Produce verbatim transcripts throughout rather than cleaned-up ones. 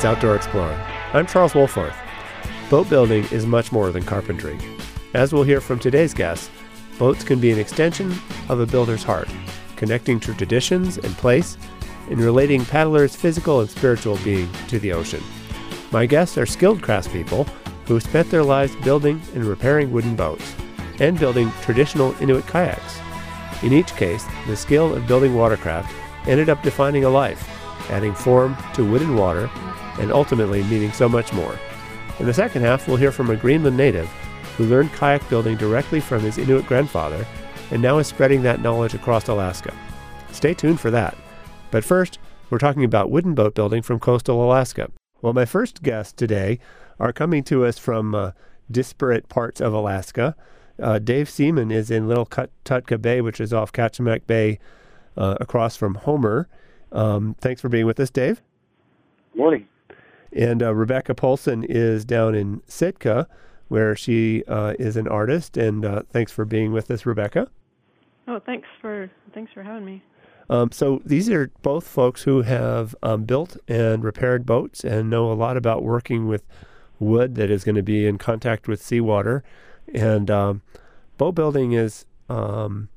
Outdoor Explorer. I'm Charles Wolforth. Boat building is much more than carpentry. As we'll hear from today's guests, boats can be an extension of a builder's heart, connecting to traditions and place, and relating paddlers' physical and spiritual being to the ocean. My guests are skilled craftspeople who spent their lives building and repairing wooden boats, and building traditional Inuit kayaks. In each case, the skill of building watercraft ended up defining a life, adding form to wood and water, and ultimately meaning so much more. In the second half, we'll hear from a Greenland native who learned kayak building directly from his Inuit grandfather and now is spreading that knowledge across Alaska. Stay tuned for that. But first, we're talking about wooden boat building from coastal Alaska. Well, my first guests today are coming to us from uh, disparate parts of Alaska. Uh, Dave Seaman is in Little Tutka Bay, which is off Kachemak Bay, uh, across from Homer. Um, thanks for being with us, Dave. Good morning. And uh, Rebecca Polson is down in Sitka, where she uh, is an artist. And uh, thanks for being with us, Rebecca. Oh, thanks for thanks for having me. Um, so these are both folks who have um, built and repaired boats and know a lot about working with wood that is going to be in contact with seawater. And um, boat building is um,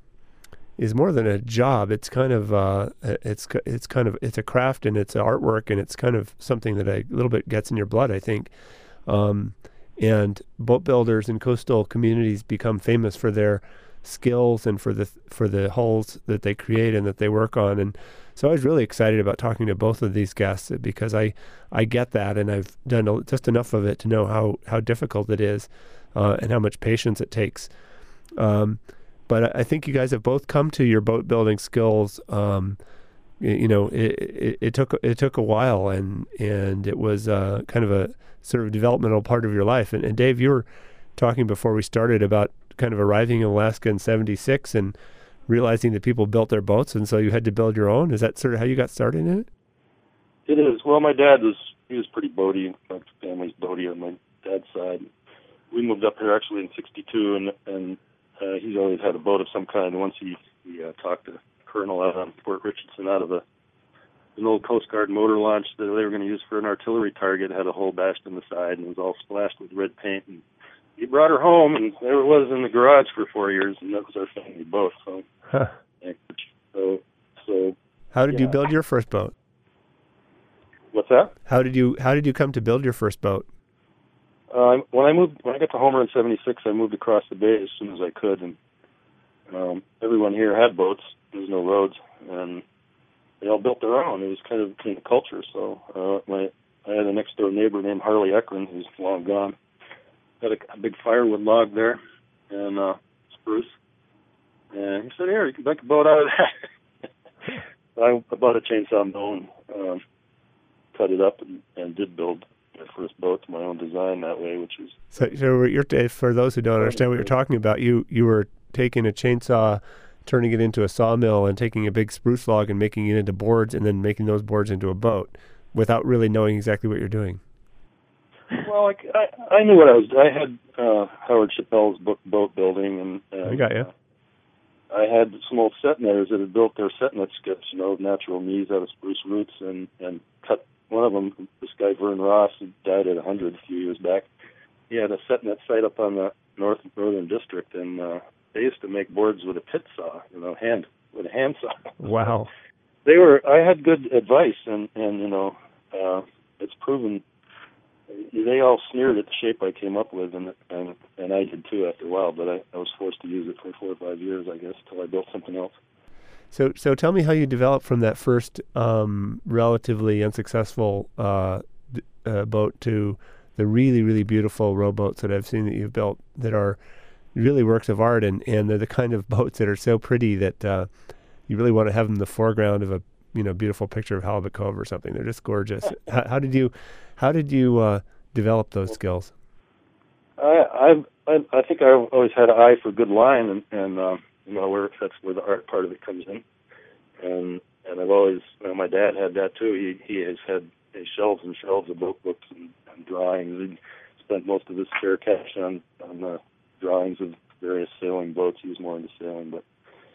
is more than a job. It's kind of uh, it's it's kind of it's a craft, and it's artwork, and it's kind of something that a little bit gets in your blood, I think. Um, and boat builders in coastal communities become famous for their skills and for the for the hulls that they create and that they work on. And so I was really excited about talking to both of these guests because I I get that, and I've done just enough of it to know how how difficult it is uh, and how much patience it takes. Um, But I think you guys have both come to your boat building skills. Um, you, you know, it, it, it took it took a while, and and it was uh, kind of a sort of developmental part of your life. And, and Dave, you were talking before we started about kind of arriving in Alaska in seventy-six and realizing that people built their boats, and so you had to build your own. Is that sort of how you got started in it? It is. Well, my dad was he was pretty boaty. My family's boaty on my dad's side. We moved up here actually in sixty-two, and and. Uh, he's always had a boat of some kind. Once he, he uh, talked to Colonel out on Fort Richardson out of a, an old Coast Guard motor launch that they were going to use for an artillery target. It had a hole bashed in the side and it was all splashed with red paint. And he brought her home, and there it was in the garage for four years, and that was our family boat. So, huh. so, so. How did yeah. you build your first boat? What's that? How did you How did you come to build your first boat? Uh, when I moved, when I got to Homer in seventy-six, I moved across the bay as soon as I could, and um, everyone here had boats. There was no roads, and they all built their own. It was kind of kind of culture. So uh, my I had a next door neighbor named Harley Eckren, who's long gone. Had a, a big firewood log there, and uh, spruce. And he said, "Here, you can make a boat out of that." So I bought a chainsaw mill and um, cut it up and, and did build my first boat to my own design that way, which is so. So you're, for those who don't understand what you're talking about, you you were taking a chainsaw, turning it into a sawmill, and taking a big spruce log and making it into boards, and then making those boards into a boat, without really knowing exactly what you're doing. Well, I, I, I knew what I was. I had uh, Howard Chappell's book Boat Building, and, and I got you. Uh, I had some old setnetters that had built their setnet skips, you know, natural knees out of spruce roots, and and cut. One of them, this guy Vern Ross, who died at one hundred a few years back, he had a setnet site up on the north northern district, and uh, they used to make boards with a pit saw, you know, hand with a hand saw. Wow. They were. I had good advice, and and you know, uh, it's proven. They all sneered at the shape I came up with, and and and I did too after a while. But I, I was forced to use it for four or five years, I guess, till I built something else. So, so tell me how you developed from that first um, relatively unsuccessful uh, uh, boat to the really, really beautiful rowboats that I've seen that you've built that are really works of art, and, and they're the kind of boats that are so pretty that uh, you really want to have them in the foreground of a you know beautiful picture of Halibut Cove or something. They're just gorgeous. How, how did you how did you uh, develop those skills? I I I think I've always had an eye for good line, and and. Um, You know, where that's where the art part of it comes in, and and I've always, you know, my dad had that too. He he has had uh, shelves and shelves of boat books and, and drawings. He spent most of his spare cash on on uh, drawings of various sailing boats. He was more into sailing, but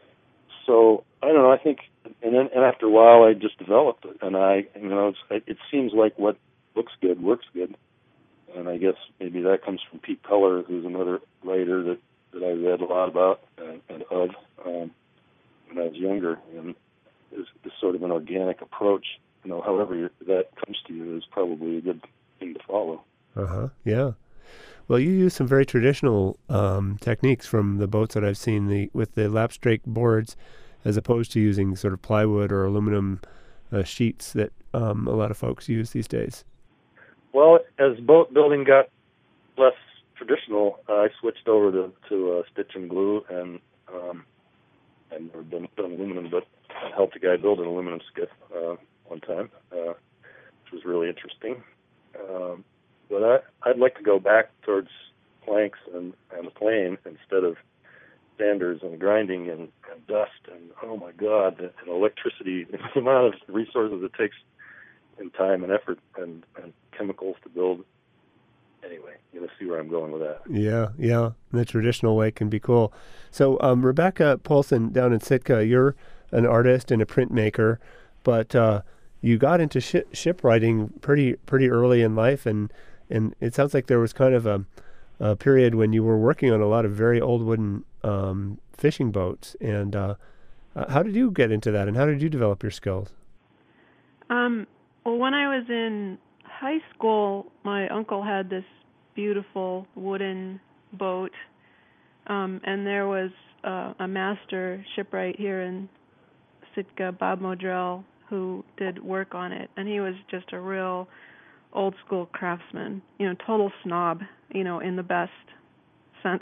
so I don't know. I think, and then and after a while, I just developed it, and I, you know, it's, it seems like what looks good, works good. And I guess maybe that comes from Pete Peller, who's another writer that, that I read a lot about and, and of um, when I was younger. And it's, it's sort of an organic approach. You know, however you're, that comes to you is probably a good thing to follow. Uh-huh, yeah. Well, you use some very traditional um, techniques from the boats that I've seen the with the lap strake boards, as opposed to using sort of plywood or aluminum uh, sheets that um, a lot of folks use these days. Well, as boat building got less traditional, uh, I switched over to, to uh, stitch and glue, and um, and never done, done aluminum, but I helped a guy build an aluminum skiff uh, one time, uh, which was really interesting. Um, but I, I'd like to go back towards planks and, and a plane instead of sanders and grinding and, and dust and, oh my God, and electricity, the amount of resources it takes in time and effort and, and chemicals to build. Anyway, you're going to see where I'm going with that. Yeah, yeah. The traditional way can be cool. So um, Rebecca Polson down in Sitka, you're an artist and a printmaker, but uh, you got into shi- shipwriting pretty pretty early in life, and, and it sounds like there was kind of a, a period when you were working on a lot of very old wooden um, fishing boats. And uh, uh, how did you get into that, and how did you develop your skills? Um, well, when I was in high school, my uncle had this beautiful wooden boat, um, and there was uh, a master shipwright here in Sitka, Bob Modrell, who did work on it, and he was just a real old school craftsman, you know, total snob, you know, in the best sense.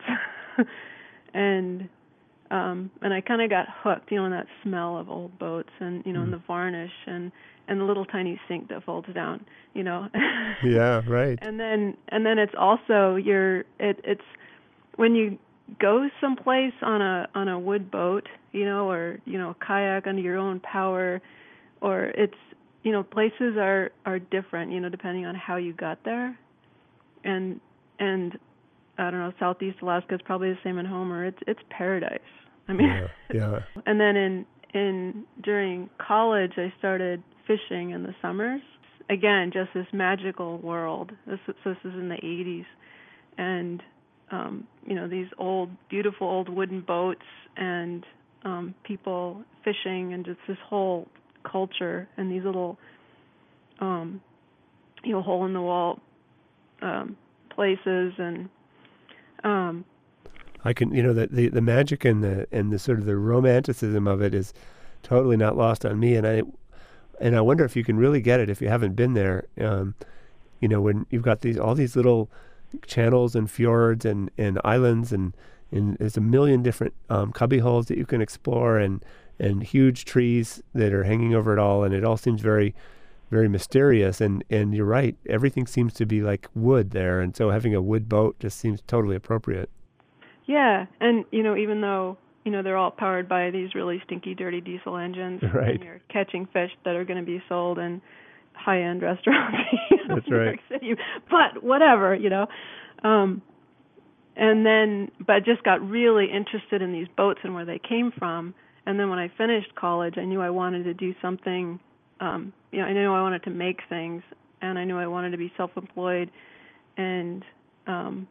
and um, and I kind of got hooked, you know, in that smell of old boats, and you know, mm. and the varnish and and the little tiny sink that folds down, you know. Yeah, right. And then and then it's also your it it's when you go someplace on a on a wood boat, you know, or you know, a kayak under your own power, or it's you know, places are are different, you know, depending on how you got there. And and I don't know, Southeast Alaska is probably the same in Homer. It's it's paradise. I mean, yeah, yeah. And then in in during college, I started fishing in the summers. Again, just this magical world. This, so this is in the eighties, and um, you know, these old, beautiful old wooden boats, and um, people fishing, and just this whole culture, and these little, um, you know, hole in the wall um, places, and um, I can, you know, the, the the magic and the and the sort of the romanticism of it is totally not lost on me, and I. And I wonder if you can really get it if you haven't been there. Um, you know, when you've got these all these little channels and fjords and, and islands, and, and there's a million different um, cubby holes that you can explore, and, and huge trees that are hanging over it all, and it all seems very, very mysterious. And, and you're right, everything seems to be like wood there, and so having a wood boat just seems totally appropriate. Yeah, and you know, even though you know, they're all powered by these really stinky, dirty diesel engines. Right. And you're catching fish that are going to be sold in high-end restaurants That's in right. New York City. But whatever, you know. Um, and then, but I just got really interested in these boats and where they came from. And then when I finished college, I knew I wanted to do something. Um, you know, I knew I wanted to make things, and I knew I wanted to be self-employed, and um,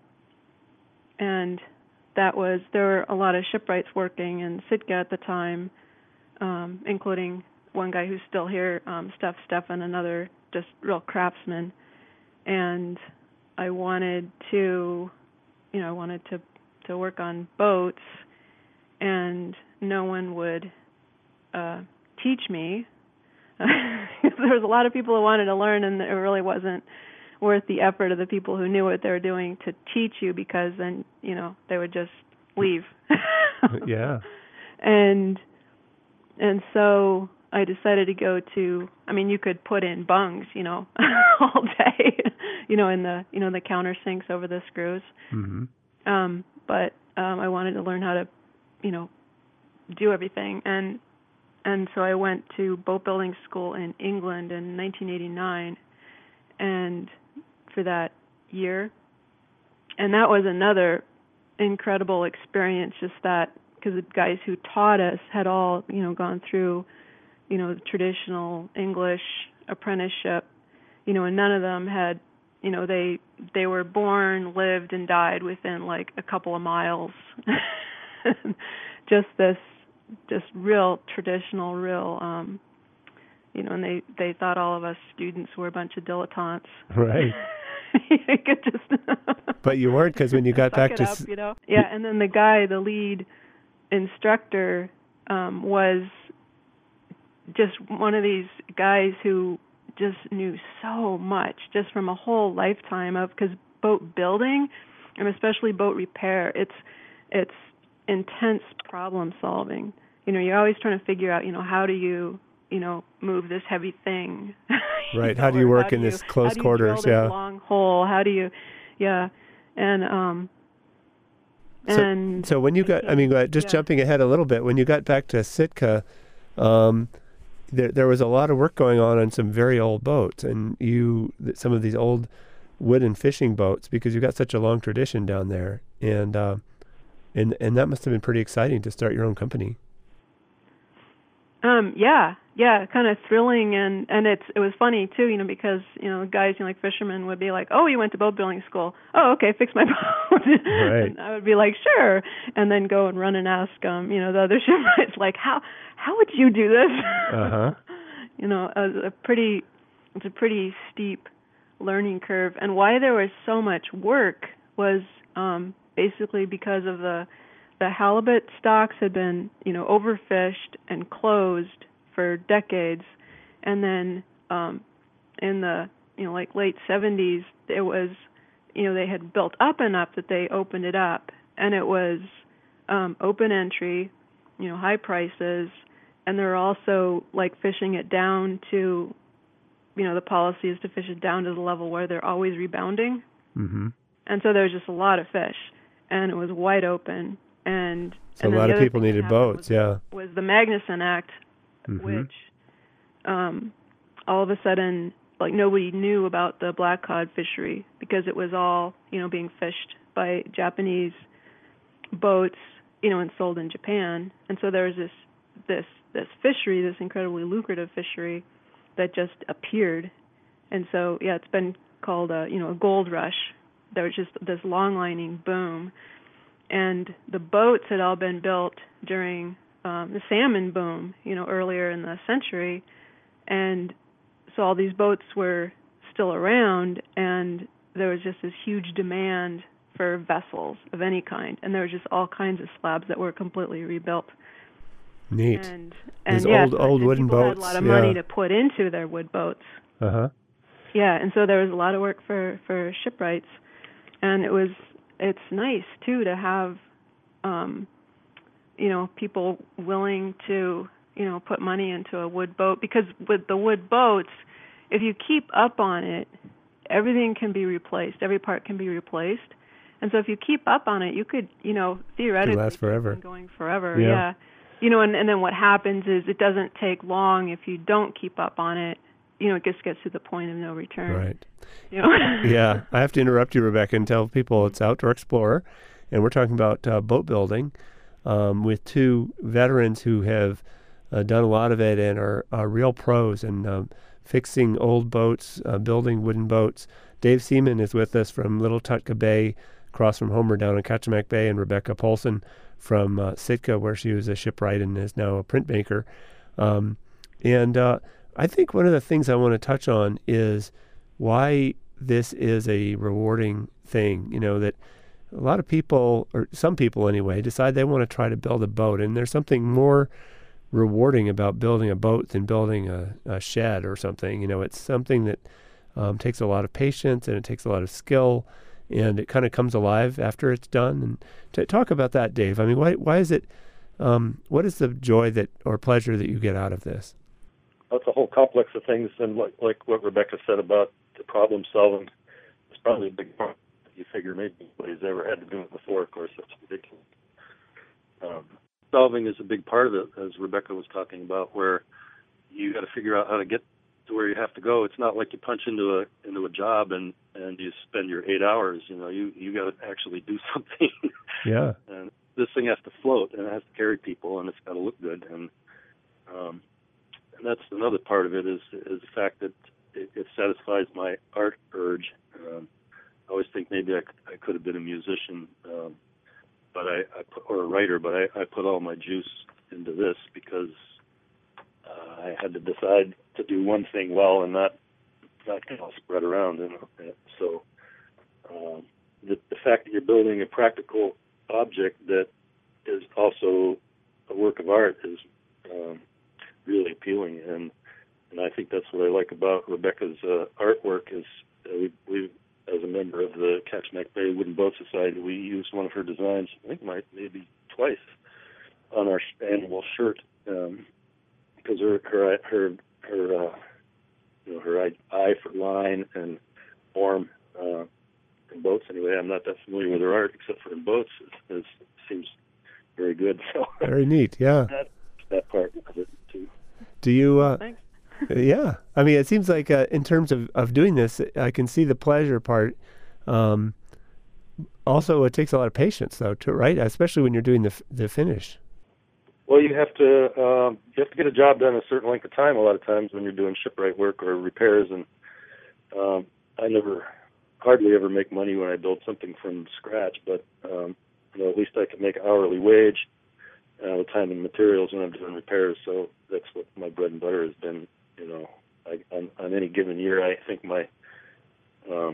and. That was, there were a lot of shipwrights working in Sitka at the time, um, including one guy who's still here, um, Steph Steffen, another just real craftsman. And I wanted to, you know, I wanted to, to work on boats, and no one would uh, teach me. There was a lot of people who wanted to learn, and it really wasn't worth the effort of the people who knew what they were doing to teach you, because then, you know, they would just leave. Yeah. And and so I decided to go to, I mean, you could put in bungs, you know, all day, you know, in the, you know, the countersinks over the screws. Mm-hmm. Um, but um, I wanted to learn how to, you know, do everything. And and so I went to boat building school in England in nineteen eighty-nine, and for that year. And that was another incredible experience, just that, because the guys who taught us had all, you know, gone through, you know, traditional English apprenticeship, you know, and none of them had, you know, they they were born, lived, and died within like a couple of miles. Just this, just real traditional, real, um, you know, and they they thought all of us students were a bunch of dilettantes. Right. You could just. But you weren't, because when you got back it to, up, you know, yeah, and then the guy, the lead instructor, um, was just one of these guys who just knew so much, just from a whole lifetime of, because boat building, and especially boat repair, it's it's intense problem solving. You know, you're always trying to figure out, you know, how do you, you know, move this heavy thing? right? know, How do you work how do in you, this close how do you quarters? drill Yeah. this long hole. How do you, yeah, and um, So, and so when you got, I mean, uh, just yeah. jumping ahead a little bit, when you got back to Sitka, um, there there was a lot of work going on on some very old boats, and you th- some of these old wooden fishing boats, because you got such a long tradition down there, and uh, and and that must have been pretty exciting to start your own company. Um, yeah, yeah, kind of thrilling, and and it's it was funny too, you know, because you know guys, you know, like fishermen would be like, oh, you went to boat building school, oh, okay, fix my boat, Right. and I would be like, sure, and then go and run and ask, um, you know, the other shipwrights, like, how how would you do this? Uh-huh. You know, a, a pretty it's a pretty steep learning curve, and why there was so much work was um, basically because of the the halibut stocks had been, you know, overfished and closed for decades, and then um, in the, you know, like late seventies, it was, you know, they had built up enough that they opened it up, and it was um, open entry, you know, high prices, and they're also like fishing it down to, you know, the policy is to fish it down to the level where they're always rebounding, Mm-hmm. and so there was just a lot of fish, and it was wide open. And, So and a lot the of other people thing that needed happened boats, was, yeah. was the Magnuson Act, Mm-hmm. which um, all of a sudden, like, nobody knew about the black cod fishery because it was all, you know, being fished by Japanese boats, you know, and sold in Japan. And so there was this this this fishery, this incredibly lucrative fishery, that just appeared. And so, yeah, it's been called a, you know, a gold rush. There was just this long-lining boom. And the boats had all been built during um, the salmon boom, you know, earlier in the century. And so all these boats were still around, and there was just this huge demand for vessels of any kind. And there were just all kinds of slabs that were completely rebuilt. Neat. And, and These yeah, old, so, old and wooden people boats. had a lot of yeah. money to put into their wood boats. Uh-huh. Yeah, and so there was a lot of work for, for shipwrights. And it was it's nice, too, to have, um, you know, people willing to, you know, put money into a wood boat. Because with the wood boats, if you keep up on it, everything can be replaced. Every part can be replaced. And so if you keep up on it, you could, you know, theoretically last forever. keep them going forever. Yeah. yeah. You know, and, and then what happens is it doesn't take long if you don't keep up on it. You know, it just gets to the point of no return. Right. You know? Yeah. I have to interrupt you, Rebecca, and tell people it's Outdoor Explorer, and we're talking about uh, boat building um, with two veterans who have uh, done a lot of it and are, are real pros in um, fixing old boats, uh, building wooden boats. Dave Seaman is with us from Little Tutka Bay, across from Homer down in Kachemak Bay, and Rebecca Polson from uh, Sitka, where she was a shipwright and is now a printmaker. Um, and uh, I think one of the things I want to touch on is why this is a rewarding thing. You know, that a lot of people, or some people anyway, decide they want to try to build a boat, and there's something more rewarding about building a boat than building a, a shed or something. You know, it's something that um, takes a lot of patience, and it takes a lot of skill, and it kind of comes alive after it's done. And to talk about that, Dave, I mean, why why is it, um, what is the joy that or pleasure that you get out of this? That's a whole complex of things, and like, like what Rebecca said about the problem solving is probably a big part. You figure maybe nobody's ever had to do it before. Of course, that's ridiculous. Um, solving is a big part of it, as Rebecca was talking about, where you got to figure out how to get to where you have to go. It's not like you punch into a into a job and, and you spend your eight hours. You know, you you got to actually do something. Yeah. And this thing has to float, and it has to carry people, and it's got to look good. And um, and that's another part of it is is the fact that it, it satisfies my art urge. Um, I always think maybe I, I could have been a musician, um, but I, I put, or a writer, but I, I put all my juice into this because uh, I had to decide to do one thing well and not not kind of spread around. You know? And so um, the, the fact that you're building a practical object that is also a work of art is um, really appealing, and and I think that's what I like about Rebecca's uh, artwork is uh, we, we, as a member of the Kachemak Bay Wooden Boat Society, we used one of her designs, I think might maybe twice, on our annual shirt, um, because her her her her uh, you know her eye for line and form uh, in boats. Anyway, I'm not that familiar with her art except for in boats. It, it seems very good. So very neat. Yeah, that that part of it too. Do you? Uh, Thanks. Yeah, I mean, it seems like uh, in terms of, of doing this, I can see the pleasure part. Um, also, it takes a lot of patience, though, to right, especially when you're doing the f- the finish. Well, you have to um, you have to get a job done a certain length of time. A lot of times when you're doing shipwright work or repairs, and um, I never, hardly ever make money when I build something from scratch. But um, you know, at least I can make hourly wage, uh, with time and materials when I'm doing repairs. So that's what my bread and butter has been. You know, I, on, on any given year, I think my um,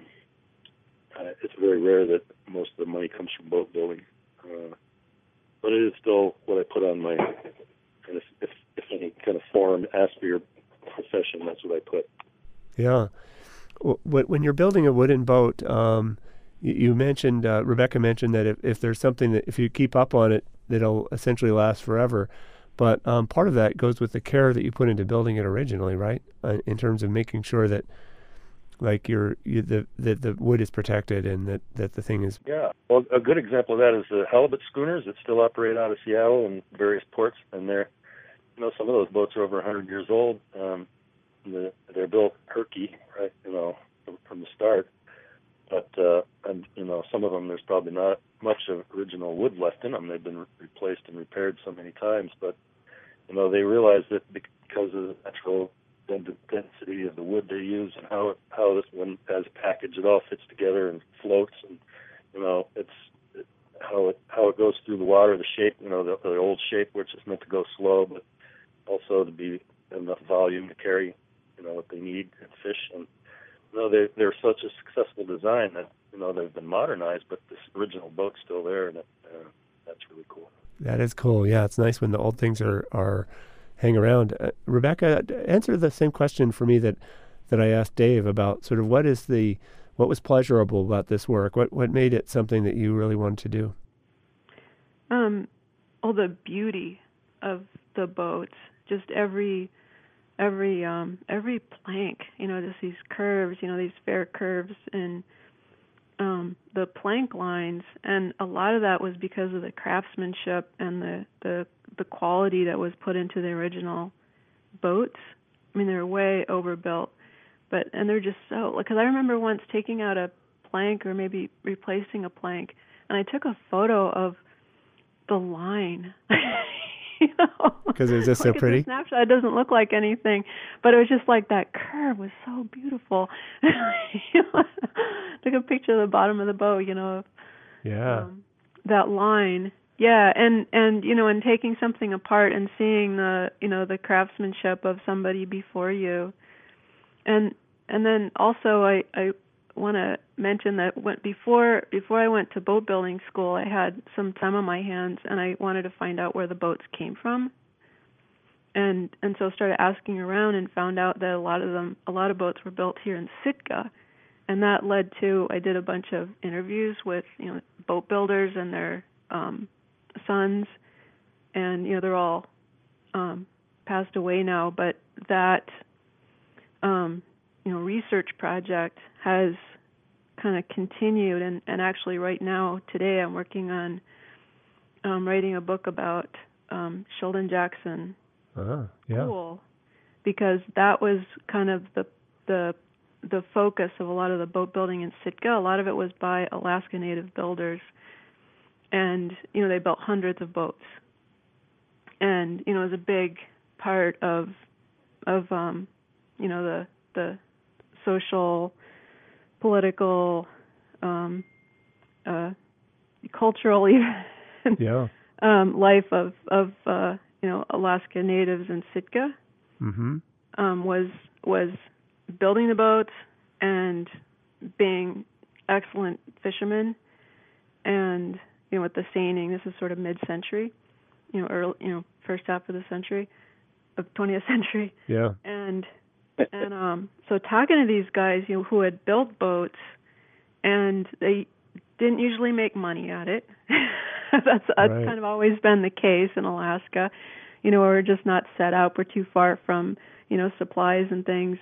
uh, it's very rare that most of the money comes from boat building, uh, but it is still what I put on my. And if, if, if any kind of form asks for your profession, that's what I put. Yeah, when you're building a wooden boat, um, you, you mentioned uh, Rebecca mentioned that if, if there's something that if you keep up on it, that'll essentially last forever. But um, part of that goes with the care that you put into building it originally, right? Uh, in terms of making sure that, like, your you, the that the wood is protected and that, that the thing is. Yeah. Well, a good example of that is the halibut schooners that still operate out of Seattle and various ports, and they're, you know, some of those boats are over one hundred years old. Um, the, they're built herky, right? You know, from, from the start. But uh, and you know, some of them there's probably not much of original wood left in them. They've been re- replaced and repaired so many times, but you know, they realize that because of the natural density of the wood they use and how it, how this one as a package it all fits together and floats, and you know, it's it, how it how it goes through the water, the shape, you know, the, the old shape, which is meant to go slow, but also to be enough volume to carry, you know, what they need and fish. And you know, they they're such a successful design that you know they've been modernized, but this original boat's still there, and it, uh, that's really cool. That is cool. Yeah, it's nice when the old things are, are hang around. Uh, Rebecca, answer the same question for me that, that I asked Dave about sort of what is the what was pleasurable about this work? What what made it something that you really wanted to do? Um, all the beauty of the boats, just every every um, every plank, you know, just these curves, you know, these fair curves and Um, the plank lines, and a lot of that was because of the craftsmanship and the, the the quality that was put into the original boats. I mean, they're way overbuilt, but and they're just so. Because I remember once taking out a plank or maybe replacing a plank, and I took a photo of the line. You know, because it was just so like pretty. The snapshot, it doesn't look like anything, but it was just like that curve was so beautiful. You know, took a picture of the bottom of the boat, you know, yeah, um, that line, yeah, and and you know, and taking something apart and seeing the you know the craftsmanship of somebody before you, and and then also I I want to mention that when, before before I went to boat building school, I had some time on my hands, and I wanted to find out where the boats came from, and and so started asking around and found out that a lot of them, a lot of boats were built here in Sitka, and that led to I did a bunch of interviews with you know boat builders and their um, sons, and you know they're all um, passed away now, but that um, you know research project has kind of continued, and, and actually right now, today, I'm working on um, writing a book about um, Sheldon Jackson uh-huh. yeah. Pool, because that was kind of the the the focus of a lot of the boat building in Sitka. A lot of it was by Alaska Native builders, and you know they built hundreds of boats, and you know it was a big part of of um, you know the the social, political, um, uh, cultural, even Yeah. um, life of of uh, you know Alaska Natives in Sitka. Mm-hmm. Um, was was building the boats and being excellent fishermen, and you know with the seining. This is sort of mid-century, you know, early, you know, first half of the century, of twentieth century. Yeah. And and um, so talking to these guys, you know, who had built boats, and they didn't usually make money at it. that's that's Right. kind of always been the case in Alaska. You know, we're just not set up. We're too far from, you know, supplies and things.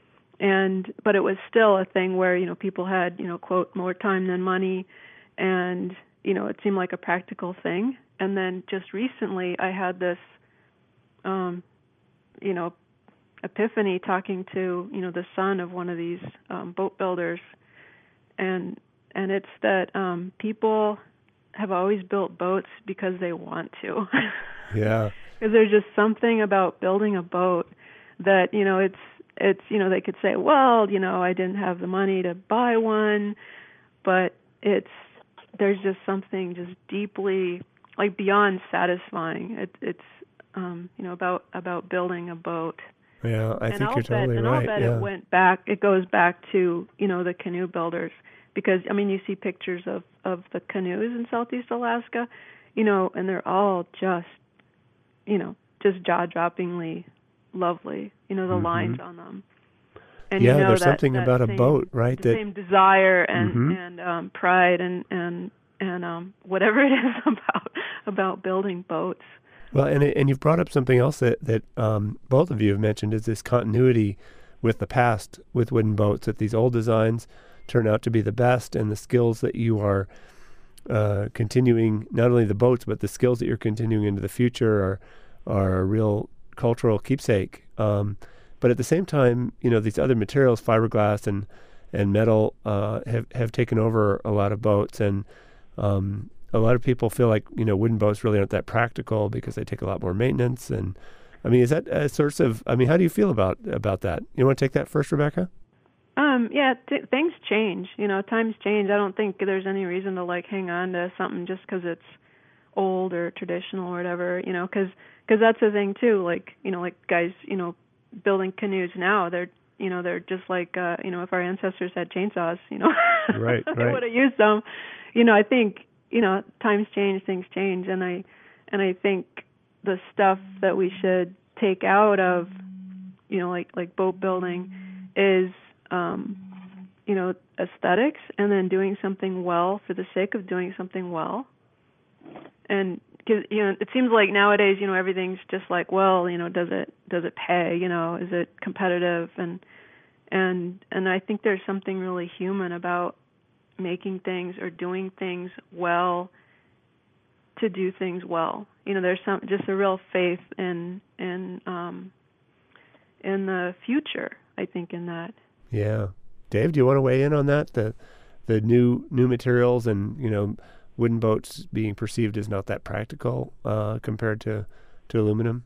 And but it was still a thing where, you know, people had, you know, quote, more time than money, and, you know, it seemed like a practical thing. And then just recently I had this um, you know, epiphany talking to, you know, the son of one of these um, boat builders, and and it's that um, people have always built boats because they want to. Yeah. Because there's just something about building a boat that, you know, it's it's you know they could say, well, you know, I didn't have the money to buy one, but it's there's just something just deeply, like, beyond satisfying. It, it's um, you know about about building a boat. Yeah, I and think I'll you're bet, totally and right. I'll bet yeah. it went back. It goes back to, you know, the canoe builders, because I mean you see pictures of of the canoes in Southeast Alaska, you know, and they're all just, you know, just jaw-droppingly lovely. You know, the Mm-hmm. lines on them. And yeah, you know there's that, something that about a same, boat, right? The that same desire and mm-hmm. and um, pride and and and um, whatever it is about about building boats. Well, and and you've brought up something else that that um, both of you have mentioned, is this continuity with the past with wooden boats. That these old designs turn out to be the best, and the skills that you are uh, continuing, not only the boats, but the skills that you're continuing into the future are are a real cultural keepsake. Um, but at the same time, you know, these other materials, fiberglass and and metal, uh, have have taken over a lot of boats, and um, a lot of people feel like, you know, wooden boats really aren't that practical because they take a lot more maintenance. And I mean, is that a source of, I mean, how do you feel about about that? You want to take that first, Rebecca? Um, yeah, th- things change. You know, times change. I don't think there's any reason to like hang on to something just because it's old or traditional or whatever. You know, because cause that's the thing too. Like, you know, like guys, you know, building canoes now, they're you know they're just like uh, you know if our ancestors had chainsaws, you know, right, they right. would have used them. You know, I think you know times change, things change, and I and I think the stuff that we should take out of, you know, like like boat building is um, you know aesthetics, and then doing something well for the sake of doing something well. And cause, you know, it seems like nowadays, you know, everything's just like, well, you know, does it does it pay? You know, is it competitive? And and and I think there's something really human about making things or doing things well to do things well. You know, there's some just a real faith in in um, in the future. I think in that. Yeah, Dave, do you want to weigh in on that? The the new new materials and, you know, wooden boats being perceived as not that practical uh, compared to, to aluminum?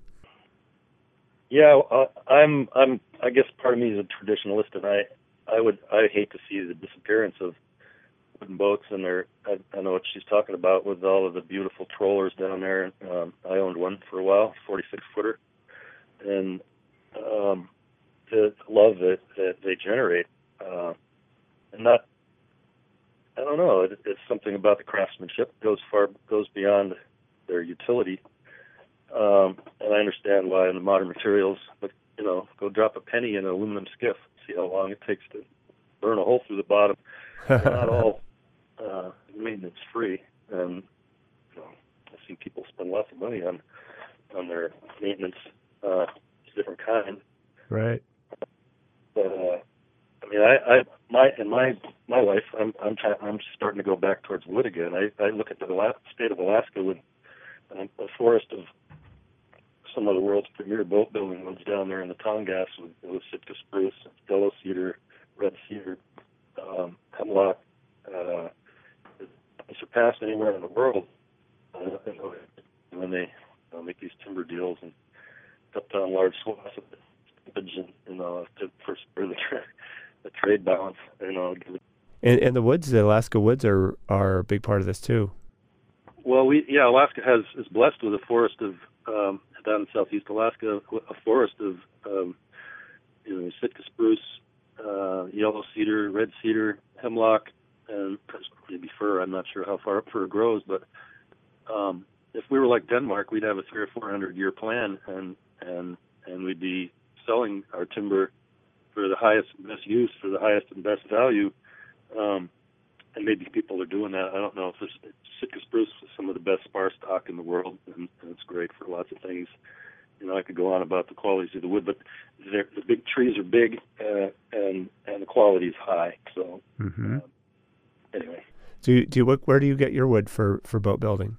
Yeah, uh, I'm. I'm. I guess part of me is a traditionalist, and I, I would. I hate to see the disappearance of wooden boats. And there, I, I know what she's talking about with all of the beautiful trollers down there. Um, I owned one for a while, forty-six footer, and um, the love that, that they generate, uh, and not. I don't know. It, it's something about the craftsmanship goes far goes beyond their utility. Um, and I understand why in the modern materials, but, you know, go drop a penny in an aluminum skiff, see how long it takes to burn a hole through the bottom. They're not all uh, maintenance free, and you know, I've seen people spend lots of money on on their maintenance, uh, different kind. Right. But uh, I mean, I, I my in my my life, I'm I'm trying, I'm starting to go back towards wood again. I, I look at the Ala- state of Alaska with um, a forest of some of the world's premier boat building woods down there in the Tongass with, with Sitka spruce, yellow cedar, red cedar, um, hemlock, uh, surpassed anywhere in the world. Uh, when they uh, make these timber deals and cut down large swaths of it, and, you know, to, for, for the, the trade balance. You know. And and the woods, the Alaska woods, are are a big part of this too. Well, we yeah, Alaska has is blessed with a forest of um, down in southeast Alaska, a forest of um, you know Sitka spruce, uh, yellow cedar, red cedar, hemlock, and maybe fir. I'm not sure how far up fir grows, but um, if we were like Denmark, we'd have a three or four hundred year plan, and and and we'd be selling our timber for the highest and best use, for the highest and best value. Um, and maybe people are doing that. I don't know if this Sitka spruce is some of the best spar stock in the world, and, and it's great for lots of things. You know, I could go on about the qualities of the wood, but the big trees are big, uh, and and the quality is high. So mm-hmm. uh, anyway, do you, do you, where do you get your wood for, for boat building?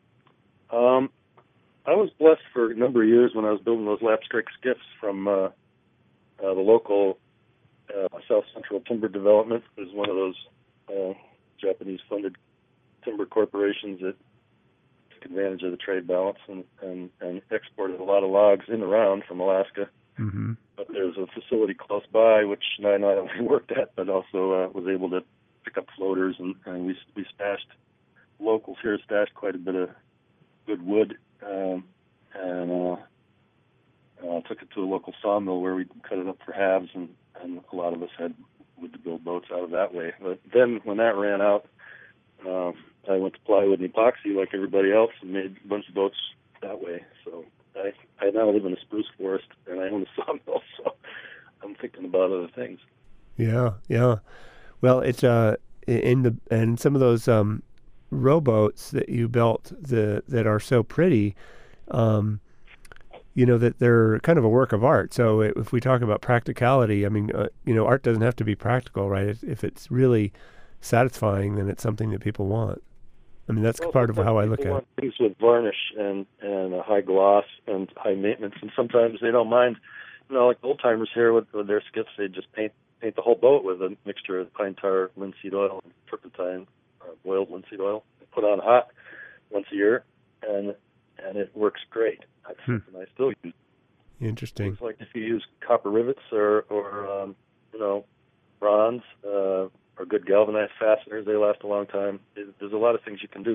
Um, I was blessed for a number of years when I was building those lapstrake skiffs from uh, uh, the local uh, South Central Timber Development. It was one of those uh, Japanese-funded timber corporations that took advantage of the trade balance and, and, and exported a lot of logs in and around from Alaska. Mm-hmm. But there's a facility close by, which I not only worked at, but also uh, was able to pick up floaters, and, and we we stashed, locals here stashed quite a bit of good wood, um, and uh, uh, took it to a local sawmill where we cut it up for halves, and, and a lot of us had wood to build boats out of that way. But then when that ran out, uh, I went to plywood and epoxy like everybody else and made a bunch of boats that way. So I, I now live in a spruce forest, and I own a sawmill, so I'm thinking about other things. Yeah, yeah. Well, it's uh in the and some of those um, rowboats that you built the that are so pretty, um, you know, that they're kind of a work of art. So if we talk about practicality, I mean, uh, you know, art doesn't have to be practical, right? If, if it's really satisfying, then it's something that people want. I mean, that's well, part of how I look at it. Things with varnish and and a high gloss and high maintenance, and sometimes they don't mind. You know, like old timers here with, with their skiffs, they just paint paint the whole boat with a mixture of pine tar, linseed oil, and turpentine, uh, boiled linseed oil. Put on hot once a year, and and it works great. That's hmm. something I still use. Interesting. It's like if you use copper rivets or or um, you know bronze uh, or good galvanized fasteners, they last a long time. There's a lot of things you can do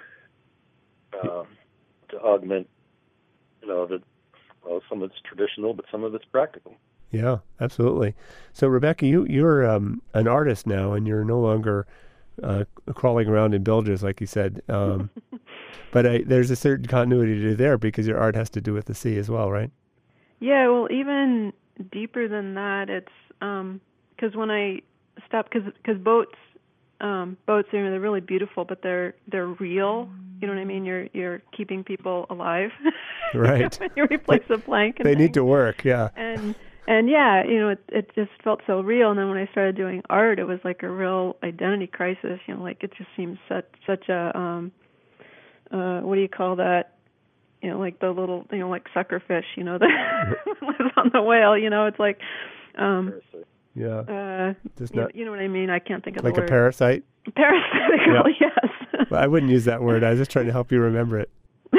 um, to augment. You know, the well, some of it's traditional, but some of it's practical. Yeah, absolutely. So, Rebecca, you, you're um, an artist now, and you're no longer uh, crawling around in bilges, like you said. Um, but I, there's a certain continuity to there because your art has to do with the sea as well, right? Yeah, well, even deeper than that, it's because um, when I stopped, because boats, um, boats are they're really beautiful, but they're they're real. You know what I mean? You're you're keeping people alive. Right. When you replace a plank. And they things. need to work. Yeah. And and yeah, you know, it it just felt so real. And then when I started doing art, it was like a real identity crisis. You know, like it just seems such such a um, uh, what do you call that? You know, like the little, you know, like suckerfish. You know, that lives on the whale. You know, it's like. Um, Yeah. Uh, Just you, not, you know what I mean? I can't think of like the word. Like a parasite? Parasitical, yeah. yes. Well, I wouldn't use that word. I was just trying to help you remember it.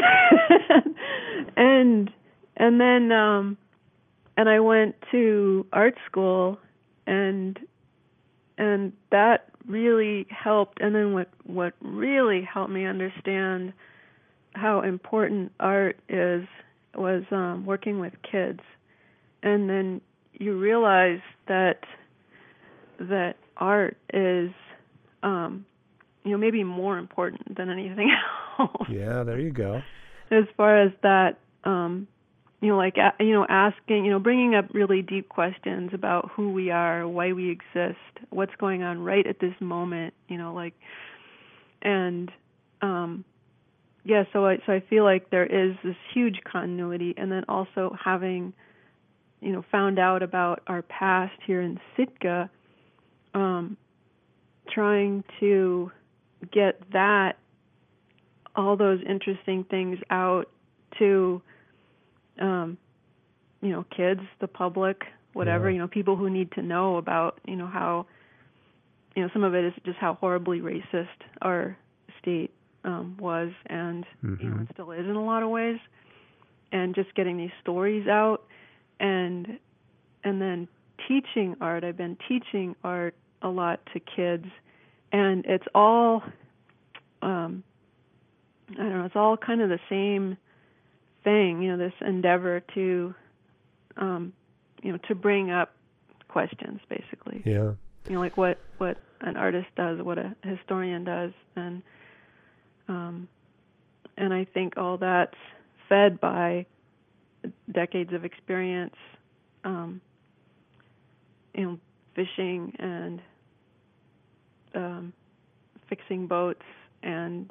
and and then um, and I went to art school, and and that really helped. And then what what really helped me understand how important art is was um, working with kids, and then you realize that that art is, um, you know, maybe more important than anything else. Yeah, there you go. As far as that, um, you know, like, you know, asking, you know, bringing up really deep questions about who we are, why we exist, what's going on right at this moment, you know, like, and, um, yeah, so I, so I feel like there is this huge continuity, and then also having, you know, found out about our past here in Sitka, um, trying to get that, all those interesting things out to, um, you know, kids, the public, whatever, yeah. you know, people who need to know about, you know, how, you know, some of it is just how horribly racist our state um, was, and, mm-hmm. you know, it still is in a lot of ways, and just getting these stories out. And and then teaching art. I've been teaching art a lot to kids, and it's all, um, I don't know, it's all kind of the same thing, you know, this endeavor to, um, you know, to bring up questions, basically. Yeah. You know, like what, what an artist does, what a historian does, and um, and I think all that's fed by decades of experience, um, you know, fishing and um, fixing boats, and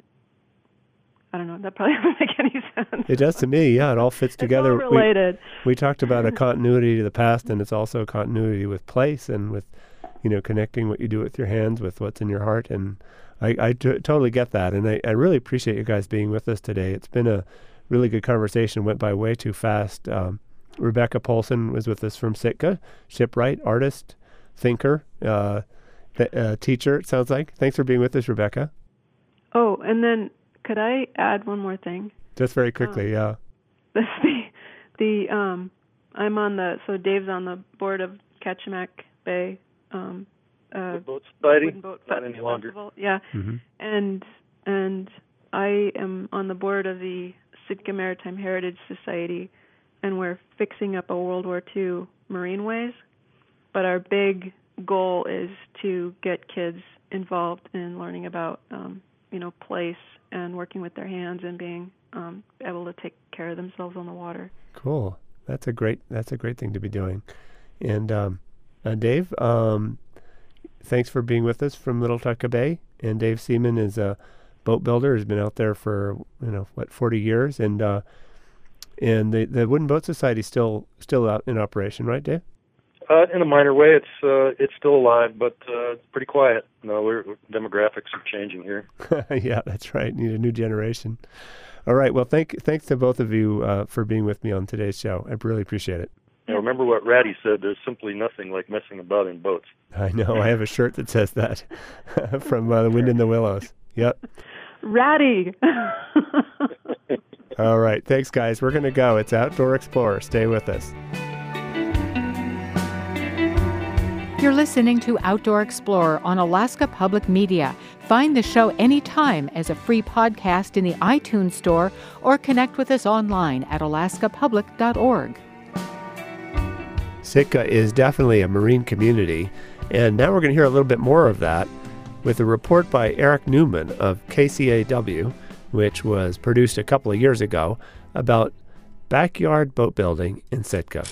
I don't know, that probably doesn't make any sense. It does to me, yeah. It all fits together. It's all related. We, we talked about a continuity to the past, and it's also a continuity with place and with, you know, connecting what you do with your hands with what's in your heart. And I, I t- totally get that. And I, I really appreciate you guys being with us today. It's been a really good conversation. Went by way too fast. Um, Rebecca Polson was with us from Sitka, shipwright, artist, thinker, uh, th- uh, teacher, it sounds like. Thanks for being with us, Rebecca. Oh, and then could I add one more thing? Just very quickly, um, yeah. The, the um, I'm on the, so Dave's on the board of Kachemak Bay um, uh, Boat Society, Wooden Boat not Fe- any longer. Festival. Yeah, Mm-hmm. and and I am on the board of the Sitka Maritime Heritage Society, and we're fixing up a World War Two marineways. But our big goal is to get kids involved in learning about, um, you know, place and working with their hands and being um, able to take care of themselves on the water. Cool. That's a great. That's a great thing to be doing. And um, uh, Dave, um, thanks for being with us from Little Tucka Bay. And Dave Seaman is a boat builder. Has been out there for you know what forty years, and uh, and the the Wooden Boat Society is still still out in operation, right, Dave? Uh, in a minor way, it's uh, it's still alive, but uh, it's pretty quiet. No, we're, demographics are changing here. Yeah, that's right. Need a new generation. All right. Well, thank thanks to both of you uh, for being with me on today's show. I really appreciate it. Now, remember what Ratty said, there's simply nothing like messing about in boats. I know. I have a shirt that says that from uh, The Wind in the Willows. Yep. Ratty! All right. Thanks, guys. We're going to go. It's Outdoor Explorer. Stay with us. You're listening to Outdoor Explorer on Alaska Public Media. Find the show anytime as a free podcast in the iTunes Store or connect with us online at alaska public dot org. Sitka is definitely a marine community, and now we're going to hear a little bit more of that with a report by Eric Newman of K C A W, which was produced a couple of years ago, about backyard boat building in Sitka.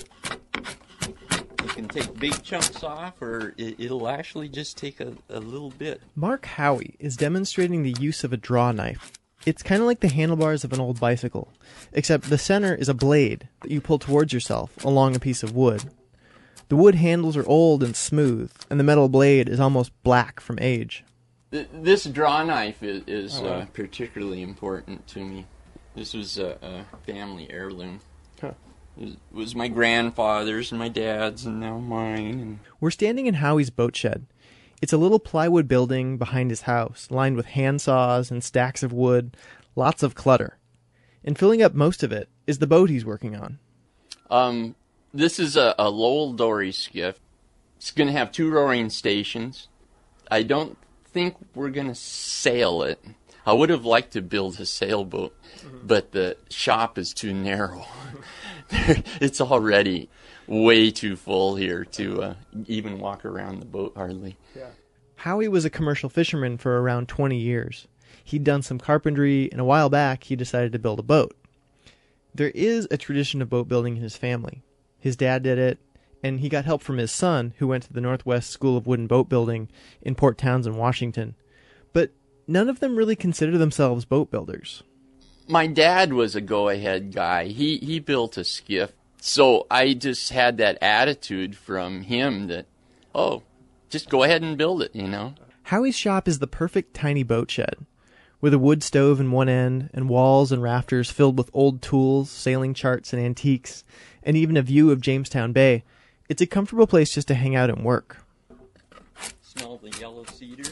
You can take big chunks off, or it, it'll actually just take a, a little bit. Mark Howie is demonstrating the use of a draw knife. It's kind of like the handlebars of an old bicycle, except the center is a blade that you pull towards yourself along a piece of wood. The wood handles are old and smooth, and the metal blade is almost black from age. Th- this draw knife is, is Oh, wow. uh, particularly important to me. This was a, a family heirloom. Huh. It was my grandfather's and my dad's and now mine. And We're standing in Howie's boat shed. It's a little plywood building behind his house, lined with handsaws and stacks of wood, lots of clutter. And filling up most of it is the boat he's working on. Um, this is a, a Lowell dory skiff. It's going to have two rowing stations. I don't think we're going to sail it. I would have liked to build a sailboat, mm-hmm. but the shop is too narrow. It's already way too full here to uh, even walk around the boat hardly. Yeah. Howie was a commercial fisherman for around twenty years. He'd done some carpentry, and a while back he decided to build a boat. There is a tradition of boat building in his family. His dad did it, and he got help from his son, who went to the Northwest School of Wooden Boat Building in Port Townsend, Washington. But none of them really consider themselves boat builders. My dad was a go-ahead guy. He he built a skiff. So I just had that attitude from him that, oh, just go ahead and build it, you know. Howie's shop is the perfect tiny boat shed, with a wood stove in one end and walls and rafters filled with old tools, sailing charts and antiques, and even a view of Jamestown Bay. It's a comfortable place just to hang out and work. Smell the yellow cedar.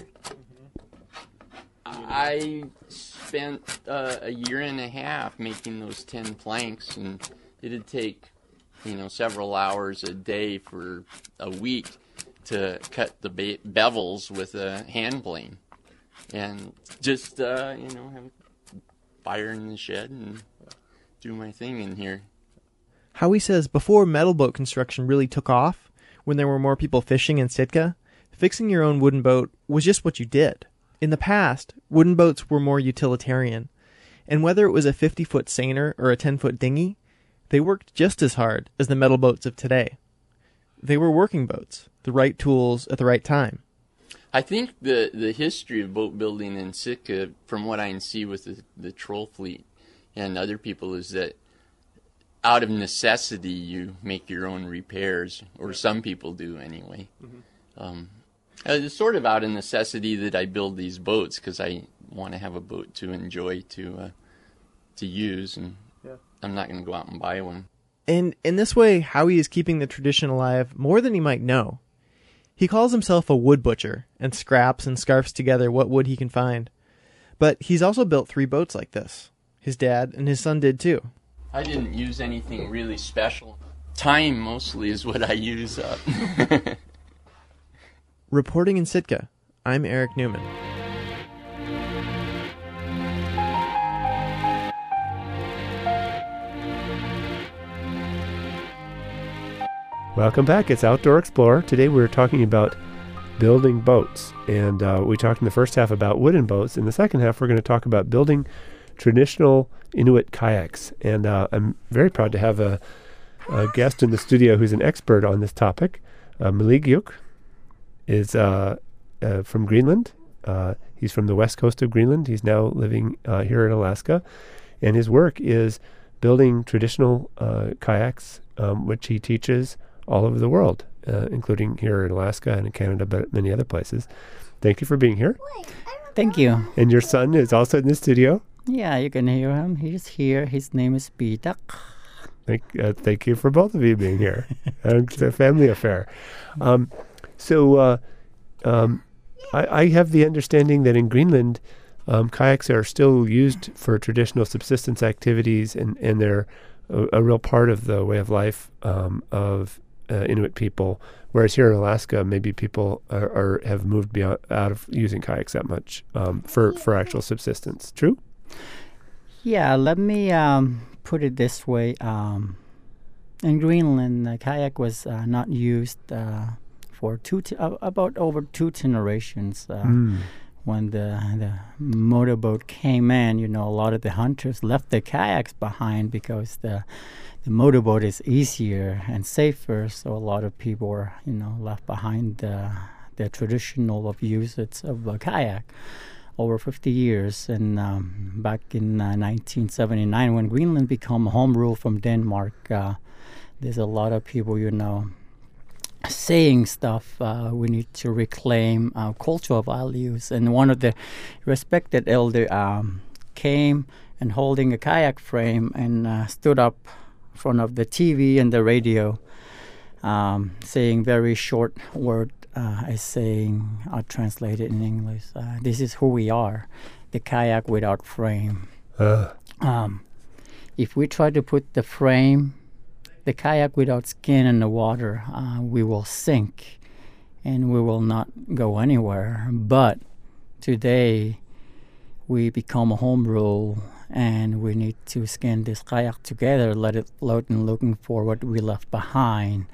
I spent uh, a year and a half making those ten planks, and it'd take you know, several hours a day for a week to cut the be- bevels with a hand plane. And just, uh, you know, have fire in the shed and do my thing in here. Howie says before metal boat construction really took off, when there were more people fishing in Sitka, fixing your own wooden boat was just what you did. In the past, wooden boats were more utilitarian, and whether it was a fifty-foot seiner or a ten-foot dinghy, they worked just as hard as the metal boats of today. They were working boats, the right tools at the right time. I think the, the history of boat building in Sitka, from what I can see with the, the troll fleet and other people, is that out of necessity you make your own repairs, or some people do anyway. Mm-hmm. Um, it's sort of out of necessity that I build these boats, because I want to have a boat to enjoy, to uh, to use, and yeah. I'm not going to go out and buy one. And in this way, Howie is keeping the tradition alive more than he might know. He calls himself a wood butcher and scraps and scarfs together what wood he can find. But he's also built three boats like this. His dad and his son did too. I didn't use anything really special. Time mostly is what I use up. Reporting in Sitka, I'm Eric Newman. Welcome back. It's Outdoor Explorer. Today we're talking about building boats. And uh, we talked in the first half about wooden boats. In the second half, we're going to talk about building traditional Inuit kayaks. And uh, I'm very proud to have a, a guest in the studio who's an expert on this topic. Uh, Maligiuk is uh, uh, from Greenland. Uh, he's from the west coast of Greenland. He's now living uh, here in Alaska. And his work is building traditional uh, kayaks, um, which he teaches all over the world, uh, including here in Alaska and in Canada, but many other places. Thank you for being here. Thank you. And your son is also in the studio. Yeah, you can hear him. He's here. His name is Pitak. Thank, uh, thank you for both of you being here. uh, it's a family affair. Um, so uh, um, I, I have the understanding that in Greenland, um, kayaks are still used for traditional subsistence activities, and, and they're a, a real part of the way of life um, of Uh, Inuit people, whereas here in Alaska, maybe people are, are have moved beyond, out of using kayaks that much um, for for actual subsistence. True? Yeah, let me um, put it this way. Um, in Greenland, the kayak was uh, not used uh, for two t- uh, about over two generations. Uh, mm. When the the motorboat came in, you know, a lot of the hunters left their kayaks behind because the The motorboat is easier and safer, so a lot of people were, you know, left behind the, the traditional of usage of a kayak over fifty years. And um, back in uh, nineteen seventy-nine, when Greenland became home rule from Denmark, uh, there's a lot of people, you know, saying stuff. Uh, we need to reclaim uh, cultural values. And one of the respected elder um, came and holding a kayak frame and uh, stood up in front of the T V and the radio, um, saying very short word, uh, as saying, I'll translate it in English, uh, this is who we are, the kayak without frame. Uh. Um, if we try to put the frame, the kayak without skin in the water, uh, we will sink and we will not go anywhere. But today, we become a home rule, and we need to skin this kayak together, let it float, and looking for what we left behind,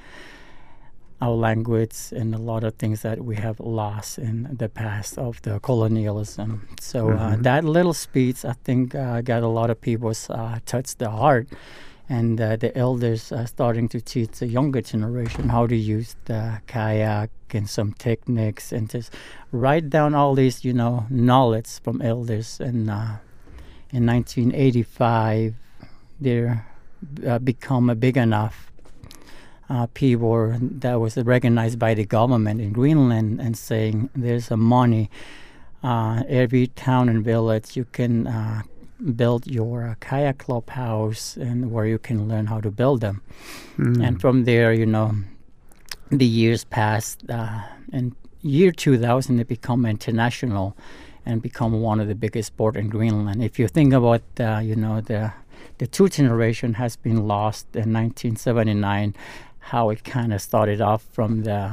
our language and a lot of things that we have lost in the past of the colonialism. So mm-hmm. uh, that little speech, I think, uh, got a lot of people's uh, touched the heart, and uh, the elders are starting to teach the younger generation how to use the kayak and some techniques, and just write down all these, you know, knowledge from elders. And uh, in nineteen eighty-five, they uh, become a big enough uh, people that was recognized by the government in Greenland, and saying there's a money, uh, every town and village you can uh, build your uh, kayak clubhouse, and where you can learn how to build them. Mm. And from there, you know, the years passed. Uh, in year two thousand, it became international and become one of the biggest sport in Greenland. If you think about, uh, you know, the the two generation has been lost in nineteen seventy-nine. How it kind of started off from the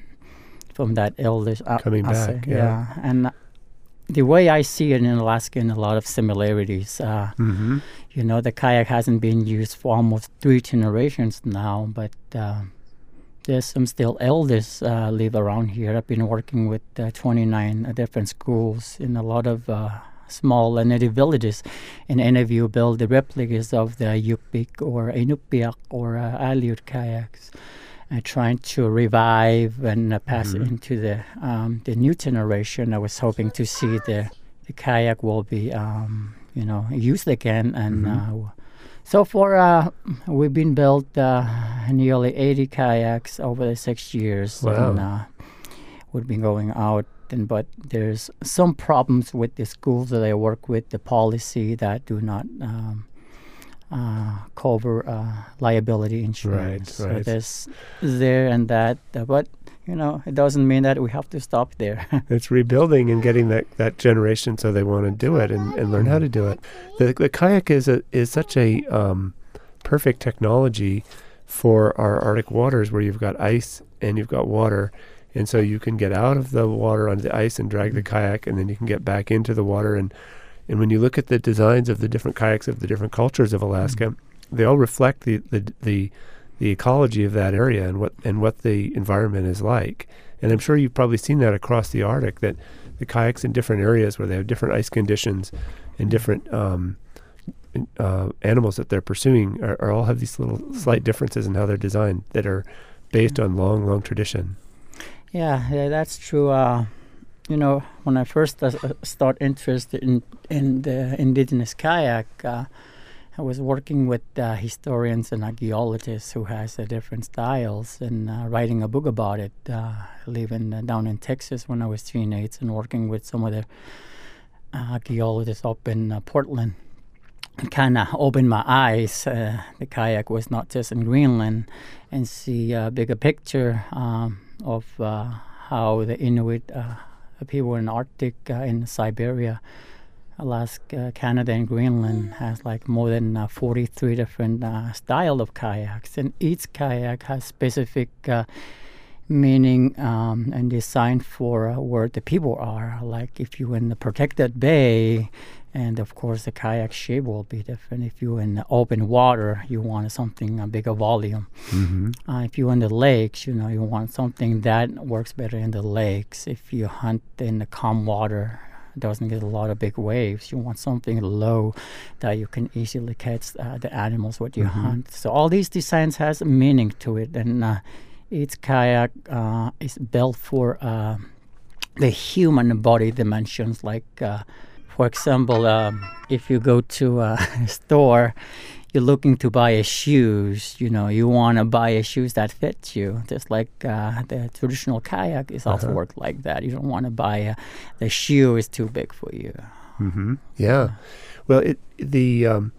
from that elders uh, Coming I'll back, say, yeah. and the way I see it in Alaska, in a lot of similarities. Uh, Mm-hmm. You know, the kayak hasn't been used for almost three generations now, but uh, there's some still elders uh, live around here. I've been working with uh, twenty-nine uh, different schools in a lot of uh, small uh, native villages, and any of you build the replicas of the Yupik or Inupiaq or uh, Aleut kayaks, uh, trying to revive and uh, pass Mhm. it into the um, the new generation. I was hoping to see the the kayak will be um, you know used again, and Mhm. uh, so far uh, we've been built uh, nearly eighty kayaks over the six years, Wow. and uh, we've been going out. And but there's some problems with the schools that I work with, the policy that do not um, uh, cover uh, liability insurance. Right, So right. there's there and that, uh, but you know it doesn't mean that we have to stop there. It's rebuilding and getting that, that generation so they want to do it and, and learn how to do it. The, the kayak is a is such a um, perfect technology for our Arctic waters, where you've got ice and you've got water. And so you can get out of the water onto the ice and drag the kayak, and then you can get back into the water. And, and when you look at the designs of the different kayaks of the different cultures of Alaska, mm-hmm. they all reflect the, the the the ecology of that area and what and what the environment is like. And I'm sure you've probably seen that across the Arctic, that the kayaks in different areas where they have different ice conditions and different um, uh, animals that they're pursuing are, are all have these little slight differences in how they're designed that are based on long, long tradition. Yeah, yeah, that's true. Uh, you know, when I first uh, start interested in in the indigenous kayak, uh, I was working with uh, historians and archaeologists who has uh, different styles, and uh, writing a book about it. Uh, living uh, down in Texas when I was teenage, and working with some of the uh, archaeologists up in uh, Portland, kind of opened my eyes. Uh, the kayak was not just in Greenland, and see a bigger picture. Um, of uh, how the Inuit uh, people in Arctic, uh, in Siberia, Alaska, Canada, and Greenland has like more than uh, forty-three different uh, style of kayaks, and each kayak has specific uh, meaning um, and design for uh, where the people are. Like if you're in the protected bay, and of course the kayak shape will be different. If you're in the open water, you want something a bigger volume. Mm-hmm. Uh, if you're in the lakes, you know, you want something that works better in the lakes. If you hunt in the calm water, it doesn't get a lot of big waves. You want something low that you can easily catch uh, the animals what you Mm-hmm. hunt. So all these designs has a meaning to it, and uh, each kayak uh, is built for uh, the human body dimensions. Like, uh, for example, um, if you go to a store, you're looking to buy a shoes, you know, you want to buy a shoes that fits you. Just like uh, the traditional kayak is also Uh-huh. worked like that. You don't want to buy a, the shoe is too big for you. Mm-hmm. Yeah. Well, it the um,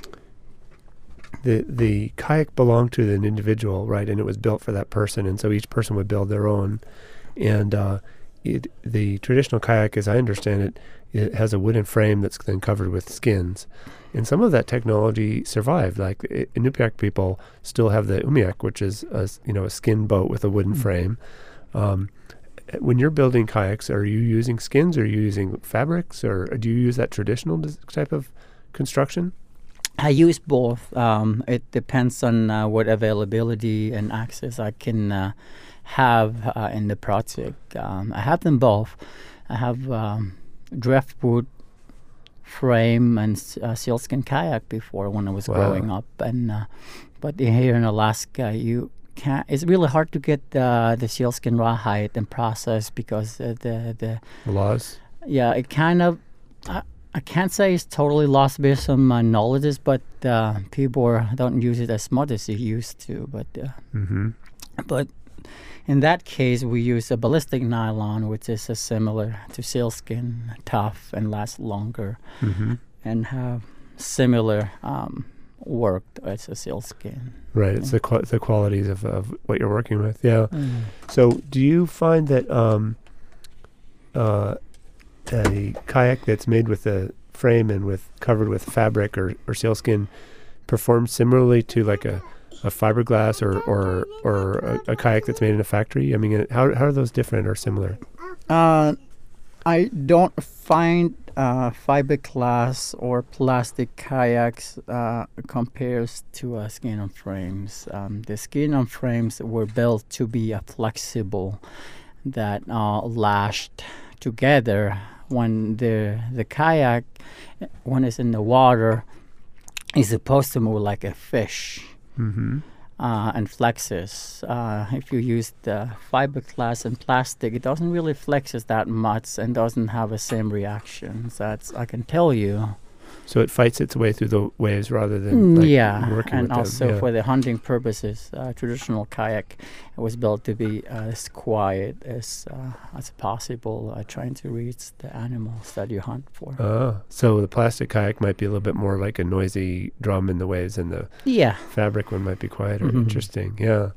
the the kayak belonged to an individual, right? And it was built for that person, and so each person would build their own. And uh, it, the traditional kayak, as I understand it, it has a wooden frame that's then covered with skins. And some of that technology survived. Like I- Inupiaq people still have the umiak, which is a, s- you know a skin boat with a wooden Mm. frame. Um, when you're building kayaks, are you using skins? Or are you using fabrics, or do you use that traditional dis- type of construction? I use both. Um, it depends on uh, what availability and access I can uh, have uh, in the project. Um, I have them both. I have um, driftwood frame and s- uh, sealskin kayak before when I was Wow. growing up, and uh, but here in Alaska, you can't. It's really hard to get uh, the sealskin rawhide and process because uh, the the Laws? yeah, it kind of. I, I can't say it's totally lost based on my knowledge, but uh, people are, don't use it as much as they used to. But uh, Mm-hmm. but in that case, we use a ballistic nylon, which is uh, similar to sealskin, tough and lasts longer, Mm-hmm. and have similar um, work as a sealskin. Right. It's the qu- the qualities of, of what you're working with. Yeah. Mm. So, do you find that um, uh, a kayak that's made with the frame and with covered with fabric or, or sealskin performs similarly to like a, a fiberglass or or, or a, a kayak that's made in a factory? I mean, how how are those different or similar? Uh, I don't find uh, fiberglass or plastic kayaks uh, compares to uh, skin on frames. Um, the skin on frames were built to be uh, flexible, that uh, lashed together. When the the kayak, when it's in the water, is supposed to move like a fish. Mm-hmm. Uh, and flexes. Uh, if you use the fiberglass and plastic, it doesn't really flexes that much and doesn't have the same reactions. That's I can tell you. So it fights its way through the waves rather than like yeah, working and with also them. Yeah. for the hunting purposes, uh, traditional kayak was built to be uh, as quiet as uh, as possible, uh, trying to reach the animals that you hunt for. Ah, so the plastic kayak might be a little bit more like a noisy drum in the waves, and the Yeah. fabric one might be quieter. Mhm. Interesting, yeah.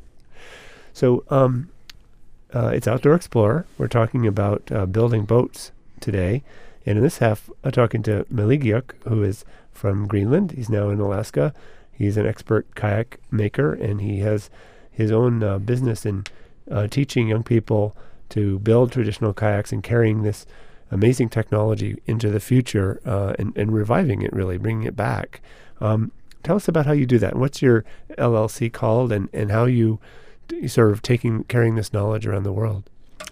So um, uh, it's Outdoor Explorer. We're talking about uh, building boats today. And in this half, I'm talking to Meligiuk, who is from Greenland. He's now in Alaska. He's an expert kayak maker, and he has his own uh, business in uh, teaching young people to build traditional kayaks and carrying this amazing technology into the future uh, and, and reviving it, really, bringing it back. Um, tell us about how you do that. What's your L L C called, and, and how you d- sort of taking carrying this knowledge around the world?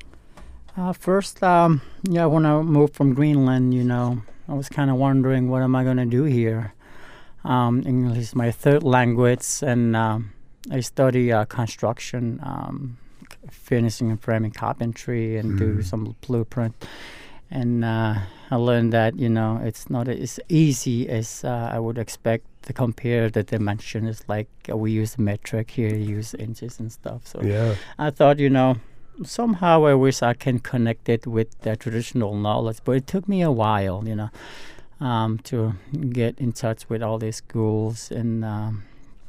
Uh, first, um, yeah, when I moved from Greenland, you know, I was kind of wondering, what am I going to do here? Um, English is my third language, and um, I study uh, construction, um, finishing and framing carpentry, and Mm. do some blueprint. And uh, I learned that, you know, it's not as easy as uh, I would expect to compare the dimension. It's like uh, we use metric here, use inches and stuff. So Yeah. I thought, you know, somehow I wish I can connect it with the traditional knowledge, but it took me a while, you know, um, to get in touch with all these schools and um,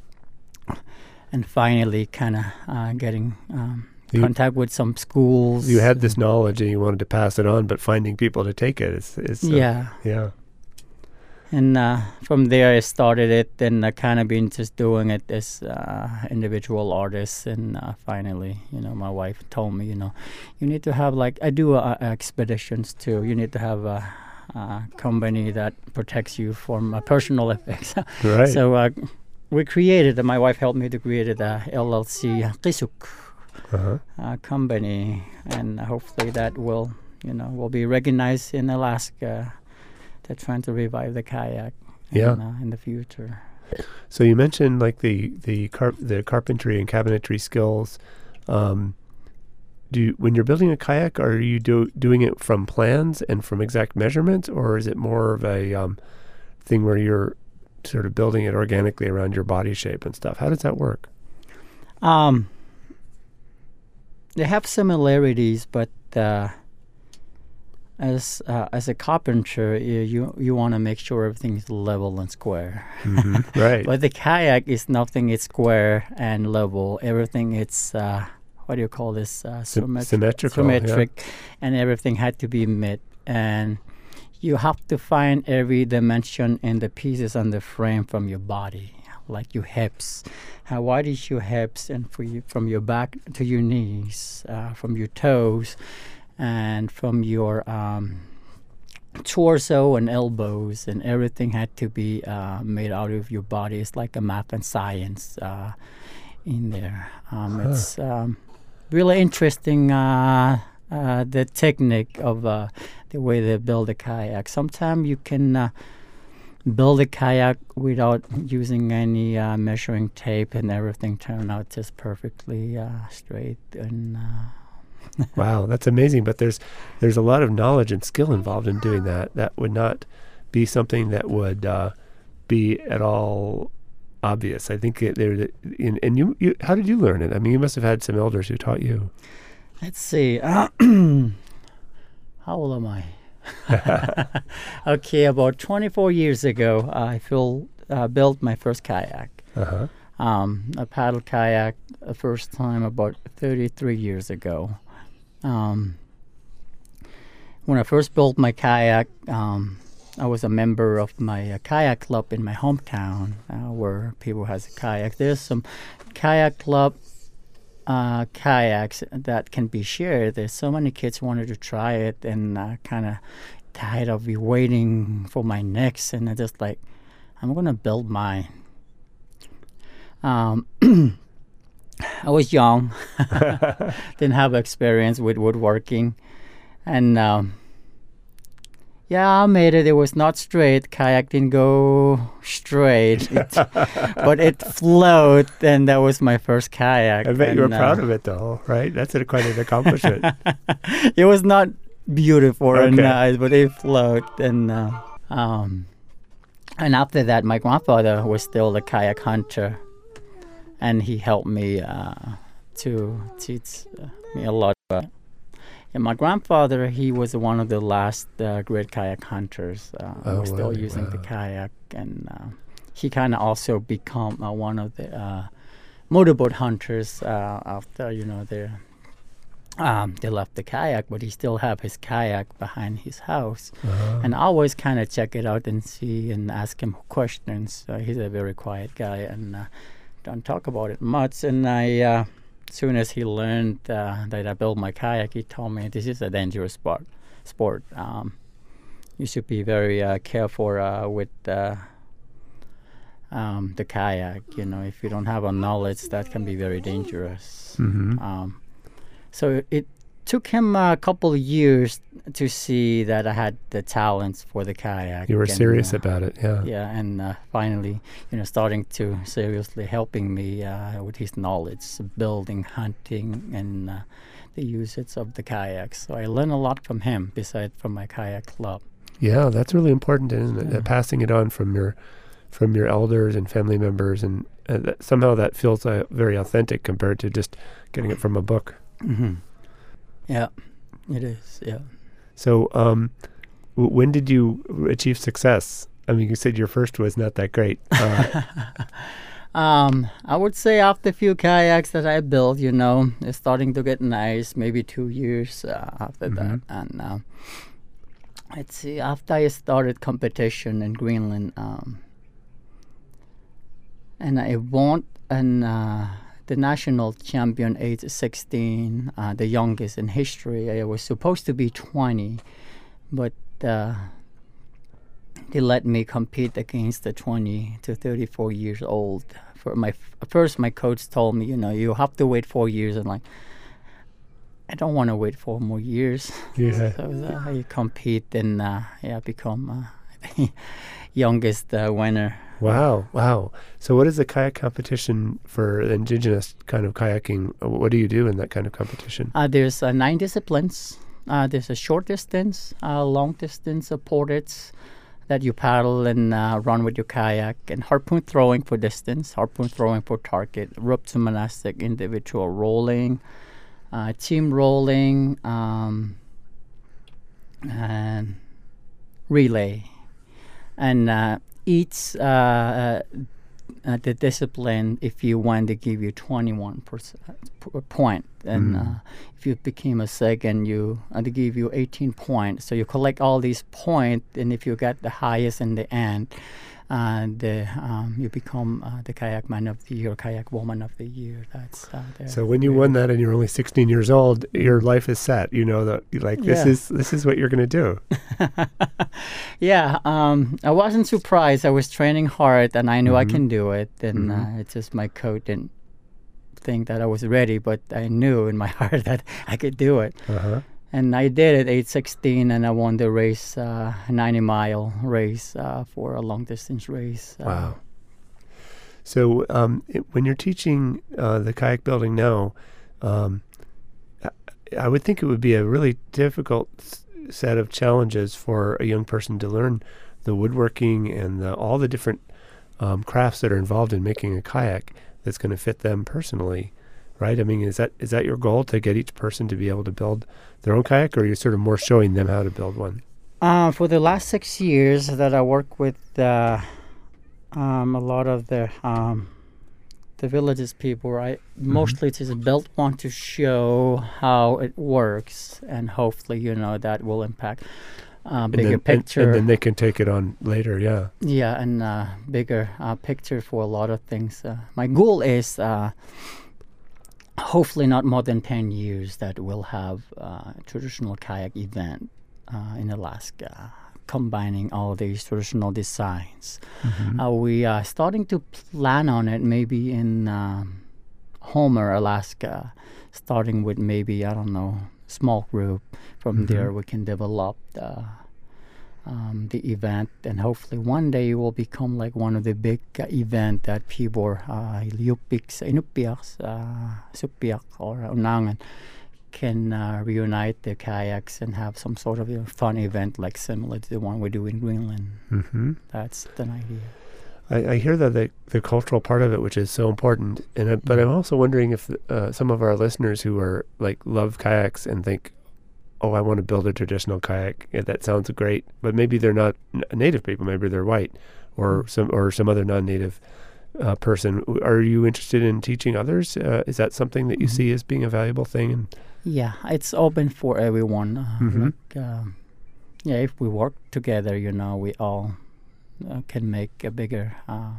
and finally kind of uh, getting um, You- contact with some schools. You had this knowledge and you wanted to pass it on, but finding people to take it is, is uh, yeah. yeah. And uh, from there, I started it, and I kind of been just doing it as uh, individual artists. And uh, finally, you know, my wife told me, you know, you need to have like I do uh, expeditions too. You need to have a, a company that protects you from uh, personal effects. Right. So uh, we created. Uh, my wife helped me to create a L L C Qisuk Uh-huh. uh, company, and hopefully that will, you know, will be recognized in Alaska. They're trying to revive the kayak Yeah. in, uh, in the future. So you mentioned like the the car- the carpentry and cabinetry skills. Um, do you, when you're building a kayak, are you do, doing it from plans and from exact measurements, or is it more of a um, thing where you're sort of building it organically around your body shape and stuff? How does that work? Um, they have similarities, but uh, as uh, as a carpenter, you you, you want to make sure everything's level and square. Mm-hmm. Right. But the kayak is nothing. It's square and level. Everything it's uh, what do you call this? Uh, Sym- symmet- symmetrical, yeah. Symmetric, and everything had to be met. And you have to find every dimension in the pieces on the frame from your body, like your hips. How wide is your hips, and for you, from your back to your knees, uh, from your toes, and from your um, torso and elbows, and everything had to be uh, made out of your body. It's like a math and science uh, in there. Um, Huh. It's um, really interesting, uh, uh, the technique of uh, the way they build a kayak. Sometimes you can uh, build a kayak without using any uh, measuring tape, and everything turn out just perfectly uh, straight. And uh, Wow, that's amazing. But there's there's a lot of knowledge and skill involved in doing that. That would not be something that would uh, be at all obvious. I think it, there. And, and you, you, how did you learn it? I mean, you must have had some elders who taught you. let's see. Uh, how old am I? Okay, about twenty-four years ago, I feel, uh, built my first kayak. Uh-huh. Um, I paddled kayak the first time about thirty-three years ago. Um, when I first built my kayak, um, I was a member of my uh, kayak club in my hometown, uh, where people has a kayak. There's some kayak club uh, kayaks that can be shared. There's so many kids wanted to try it, and uh, kind of tired of be waiting for my next, and I just like, I'm gonna build mine. Um, I was young, didn't have experience with woodworking, and um, yeah, I made it. It was not straight. Kayak didn't go straight, it, but it flowed, and that was my first kayak. I bet and, you were uh, proud of it, though, right? That's a, quite an accomplishment. It was not beautiful or Okay. nice, but it flowed. And uh, um, and after that, my grandfather was still a kayak hunter, and he helped me uh, to teach uh, me a lot. About it. And my grandfather, he was one of the last uh, great kayak hunters. Uh, Oh, was still wow, using the wow. kayak, and uh, he kind of also become uh, one of the uh, motorboat hunters uh, after you know they um, they left the kayak, but he still have his kayak behind his house, Uh-huh. and I always kind of check it out and see and ask him questions. Uh, he's a very quiet guy and uh, don't talk about it much. And I. Uh, As soon as he learned uh, that I built my kayak, he told me this is a dangerous sport. Sport. Um, you should be very uh, careful uh, with uh, um, the kayak. You know, if you don't have a knowledge, that can be very dangerous. Mhm. Um, so it took him a couple of years to see that I had the talents for the kayak. You were and, serious uh, about it, yeah. Yeah, and uh, finally, you know, starting to seriously helping me uh, with his knowledge, building, hunting, and uh, the usage of the kayaks. So I learned a lot from him, besides from my kayak club. Yeah, that's really important, isn't it? Yeah. Uh, passing it on from your from your elders and family members, and uh, that, somehow that feels uh, very authentic compared to just getting it from a book. Mm-hmm. Yeah, it is. Yeah. So, um, w- when did you achieve success? I mean, you said your first was not that great. Uh, Um, I would say after a few kayaks that I built, you know, it's starting to get nice. Maybe two years uh, after Mhm. that, and uh, let's see. After I started competition in Greenland, um, and I won an uh, the national champion age sixteen, uh, the youngest in history. I was supposed to be twenty, but uh, they let me compete against the twenty to thirty-four years old. For my f- first, my coach told me, you know, you have to wait four years, and like, I don't want to wait four more years. Yeah. So uh, I compete and uh, yeah, become uh, the youngest uh, winner. Wow, wow. So, what is the kayak competition for indigenous kind of kayaking? Uh, What do you do in that kind of competition? Uh, there's uh, nine disciplines. Uh, there's a short distance, uh, long distance, uh, portage that you paddle and uh, run with your kayak, and harpoon throwing for distance, harpoon throwing for target, rope to monastic, individual rolling, uh, team rolling, um, and relay. And uh, each uh, uh, uh, the discipline, if you win, they give you twenty-one percent p- point, and Mm. uh, if you became a second, you uh, they give you eighteen points. So you collect all these points, and if you get the highest in the end, uh, the um, you become uh, the kayak man of the year, kayak woman of the year. That's uh, the- So, when you won that and you're only sixteen years old, your life is set. You know that, like, this Yeah. is this is what you're going to do. Yeah, um, I wasn't surprised. I was training hard, and I knew I Mhm. can do it. And Mhm. uh, it's just my coach didn't think that I was ready, but I knew in my heart that I could do it. Uh-huh. And I did it, age sixteen, and I won the race, uh, ninety mile race uh, for a long distance race. Uh, Wow. So, um, it, when you're teaching uh, the kayak building now, um, I, I would think it would be a really difficult s- set of challenges for a young person to learn the woodworking and the, all the different um, crafts that are involved in making a kayak that's going to fit them personally, right? I mean, is that is that your goal, to get each person to be able to build their own kayak, or are you sort of more showing them how to build one? Uh, for the last six years that I work with uh, um, a lot of the um, the villages people, I mostly just built one to show how it works, and hopefully, you know, that will impact uh, And bigger then, and, picture. and then they can take it on later. Yeah. Yeah, and uh, bigger uh, picture for a lot of things. Uh, my goal is uh, hopefully not more than ten years that we'll have uh, a traditional kayak event uh, in Alaska, combining all these traditional designs. Mm-hmm. Uh, we are starting to plan on it maybe in um, Homer, Alaska, starting with maybe, I don't know, small group. From Mm-hmm. there we can develop the, um, the event, and hopefully one day it will become like one of the big uh, event that people, uh, Liupiks, Inupiaks, uh, Supiak, or Unangan, can uh, reunite their kayaks and have some sort of a fun event like similar to the one we do in Greenland. Mm-hmm. That's the idea. I, I hear that the, the cultural part of it, which is so important, and I, but I'm also wondering if uh, some of our listeners who are like love kayaks and think, oh, I want to build a traditional kayak. Yeah, that sounds great, but maybe they're not n- native people. Maybe they're white, or some or some other non-native uh, person. Are you interested in teaching others? Uh, is that something that you Mm-hmm. see as being a valuable thing? And Yeah, it's open for everyone. Uh, Mhm. Like, um, yeah, if we work together, you know, we all uh, can make a bigger. Uh,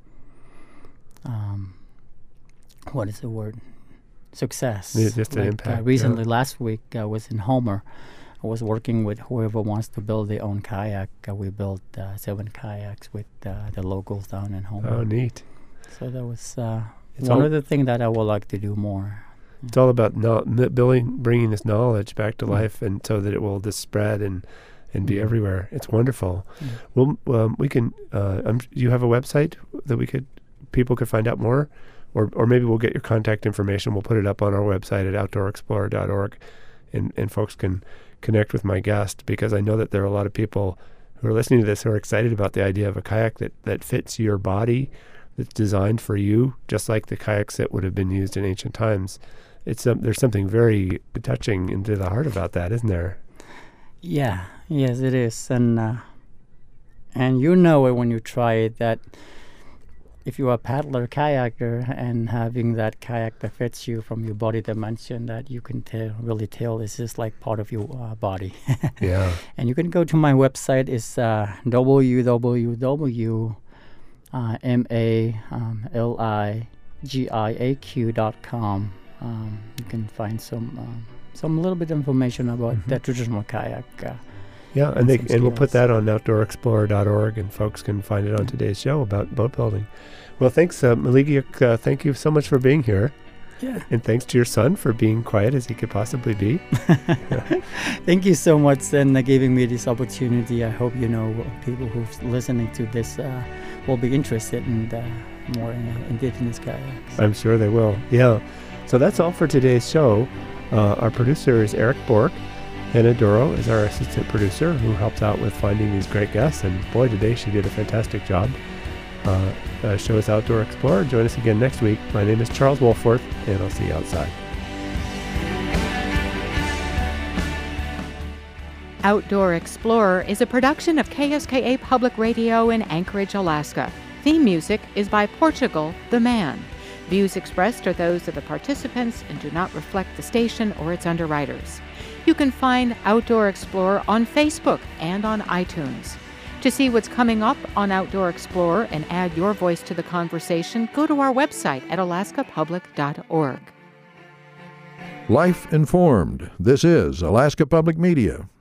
um, what is the word? Success. Yeah, just an Like, impact, Uh, yeah. recently, last week, I was in Homer. I was working with whoever wants to build their own kayak. Uh, we built uh, seven kayaks with uh, the locals down in Homer. oh, neat! So that was uh, It's one all- of the things that I would like to do more. It's all about no, n- building, bringing this knowledge back to Mm. life, and so that it will just spread and and be Mm. everywhere. It's wonderful. Mm. Well, um, we can. Uh, um, do you have a website that we could people could find out more, or or maybe we'll get your contact information. We'll put it up on our website at outdoor explorer dot org, and and folks can connect with my guest, because I know that there are a lot of people who are listening to this who are excited about the idea of a kayak that that fits your body, that's designed for you, just like the kayaks that would have been used in ancient times. It's um, there's something very touching into the heart about that, isn't there? Yeah, yes, it is, and uh, and you know it when you try it that if you're a paddler kayaker and having that kayak that fits you from your body dimension, that you can tell really tell this is like part of your uh, body. Yeah. And you can go to my website. It's uh, w w w dot m a l i g i a q dot com. Um, you can find some um, some little bit of information about Mhm. the traditional kayak. Uh, Yeah, and and they some and we'll put skills. that on outdoor explorer dot org, and folks can find it on today's show about boat building. Well, thanks, uh, Maligiuk. Uh, thank you so much for being here, yeah. and thanks to your son for being quiet as he could possibly be. Thank you so much, and uh, giving me this opportunity. I hope you know people who's listening to this uh, will be interested in uh, more uh, indigenous kayaks. I'm sure they will. Yeah. So that's all for today's show. Uh, our producer is Eric Bork. Hannah Duro is our assistant producer, who helps out with finding these great guests. And boy, today she did a fantastic job. Uh, uh, show us Outdoor Explorer. Join us again next week. My name is Charles Wolforth, and I'll see you outside. Outdoor Explorer is a production of K S K A Public Radio in Anchorage, Alaska. Theme music is by Portugal the Man. Views expressed are those of the participants and do not reflect the station or its underwriters. You can find Outdoor Explorer on Facebook and on iTunes. To see what's coming up on Outdoor Explorer and add your voice to the conversation, go to our website at alaska public dot org. Life Informed. This is Alaska Public Media.